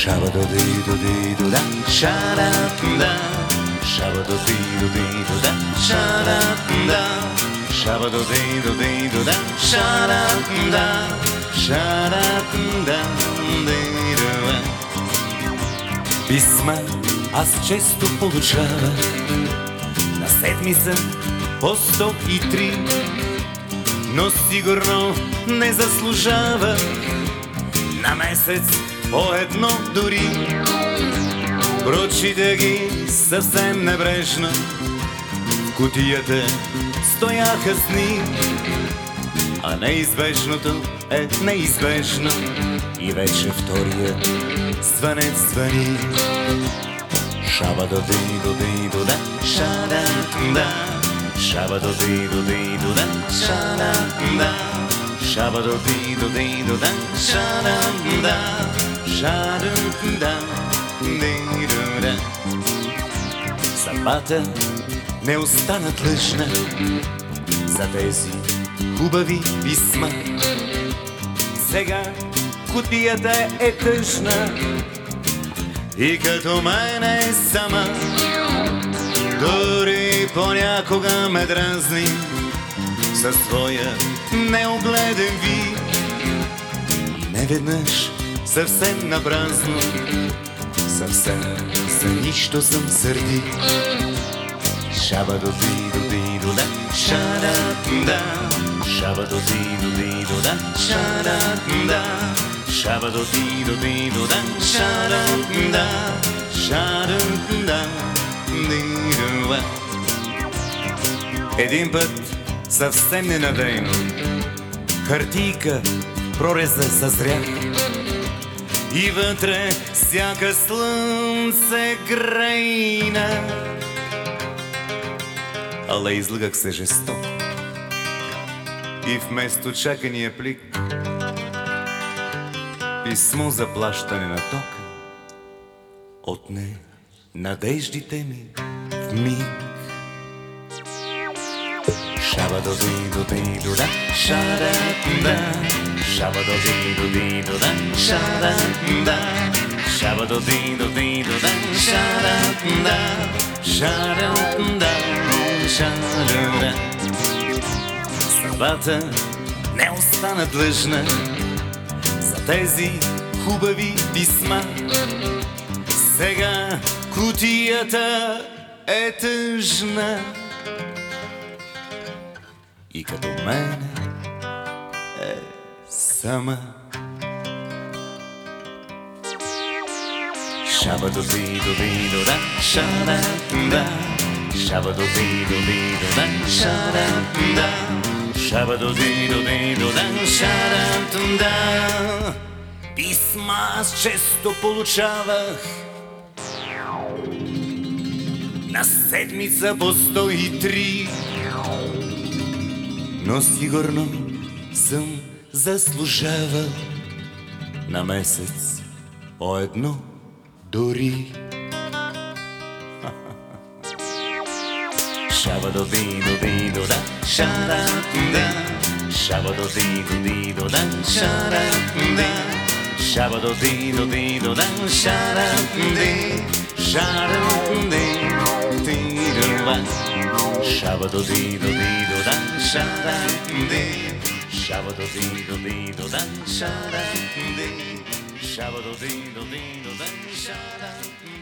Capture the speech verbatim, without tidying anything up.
Shabba-do-dee-do-dee-do-da, sha-da-da, shabba-do-dee-do-dee-do-da, sha-da-da, shabba-do-dee-do-dee-do-da, sha-da-da, sha-da-da, дей-да. Писма аз често получавах, на седмица по сто и три, но сигурно не заслужава на месец по едно дори. Прочита ги съвсем небрежно, в кутията стояха сни, а неизбежното е неизбежно и вече втория звънец звъни. Шаба-до-ди-до-ди-до-да, ша-да-да, шаба-до-ди-до-ди-до-да, ша-да-да, шаба-до-ди-до-ди-до-да, ша-да-да, ша-да-да, ди-до-да. Съдбата не остана длъжна за тези хубави писма. Сега кутията е тъжна и като мен е сама. Дори понякога ме дразни със своя неогледен вид. Неведнъж съвсем напразно, съвсем за нищо съм сърди. Шаба-до-ди-до-ди-до-да, ша-да-да, шаба-до-ди-до-ди-до-да, ша-да-да, шаба-до-ди-до-ди-до-да, ша-да-да, ша-да-да, ди-до-да. Един път съвсем ненадейно хартийка прореза съзря и вътре сяка слънце грейна. Але излъгах се жестоко и вместо чакания плик писмо за плащане на тока отне надеждите ми в миг. Шаба-до-ди-до-ди-до-да, ша-да-да, шаба-до-ди-до-ди-до-да, ша-да-да, шаба-до-ди-до-ди-до-да, ша-да-да, ша-да-да, ша-да-да. Съдбата не остана длъжна за тези хубави писма. Сега кутията е тъжна и като мен е сама. Шаба-до-ди-до-ди-до-да, ша-да-да, шаба-до-ди-до-ди-до-да, ша-да-да, шаба-до-ди-до-ди-до-да, ша-да-да. Писма аз често получавах, на седмица по сто и три, но сигурно съм заслужавал на месец по едно дори. Шаба-до-ди-до-ди-до-да, ша-да-да, шаба-до-ди-до-ди-до-да, ша-да-да, шаба-до-ди-до-ди-до-да, ша-да-да, ша-да-да, шаба-до-ди-до-ди-до-да, ша-да-да, шаба-до-ди-до-ди-до-да, ша-да-да, шаба-до-ди-до-ди-до-да, ша-да-да.